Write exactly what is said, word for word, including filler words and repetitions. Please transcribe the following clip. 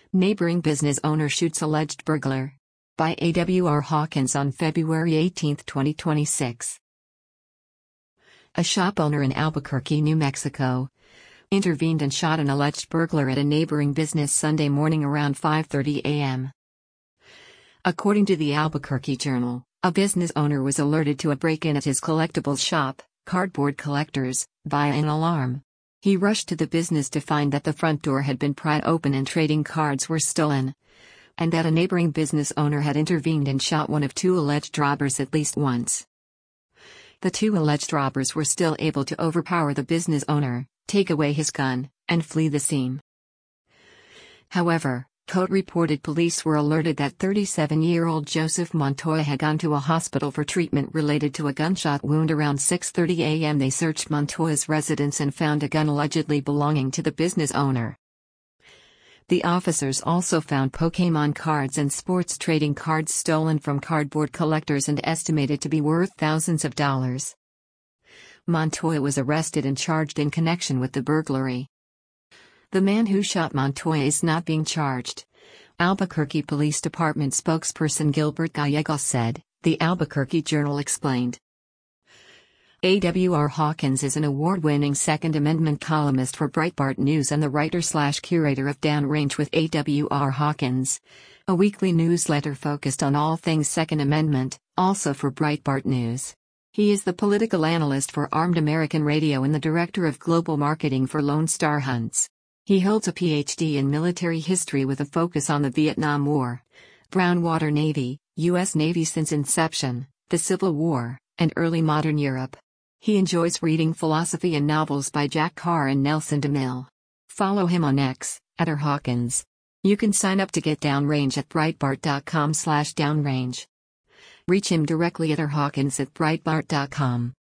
Neighboring business owner shoots alleged burglar. By A W R Hawkins on February eighteenth, twenty twenty-six. A shop owner in Albuquerque, New Mexico, intervened and shot an alleged burglar at a neighboring business Sunday morning around five thirty a m According to the Albuquerque Journal, a business owner was alerted to a break-in at his collectibles shop, Cardboard Collectors, via an alarm. He rushed to the business to find that the front door had been pried open and trading cards were stolen, and that a neighboring business owner had intervened and shot one of two alleged robbers at least once. The two alleged robbers were still able to overpower the business owner, take away his gun, and flee the scene. However, Cote reported police were alerted that thirty-seven-year-old Joseph Montoya had gone to a hospital for treatment related to a gunshot wound around six thirty a m They searched Montoya's residence and found a gun allegedly belonging to the business owner. The officers also found Pokémon cards and sports trading cards stolen from Cardboard Collectors and estimated to be worth thousands of dollars. Montoya was arrested and charged in connection with the burglary. The man who shot Montoya is not being charged. Albuquerque Police Department spokesperson Gilbert Gallegos said, the Albuquerque Journal explained. A W R Hawkins is an award-winning Second Amendment columnist for Breitbart News and the writer-slash-curator of Downrange with A W R Hawkins, a weekly newsletter focused on all things Second Amendment, also for Breitbart News. He is the political analyst for Armed American Radio and the director of global marketing for Lone Star Hunts. He holds a P H D in military history with a focus on the Vietnam War, Brown Water Navy, U S Navy since inception, the Civil War, and early modern Europe. He enjoys reading philosophy and novels by Jack Carr and Nelson DeMille. Follow him on X, at R Hawkins. You can sign up to get Downrange at breitbart dot com slash downrange. Reach him directly at R Hawkins at breitbart dot com.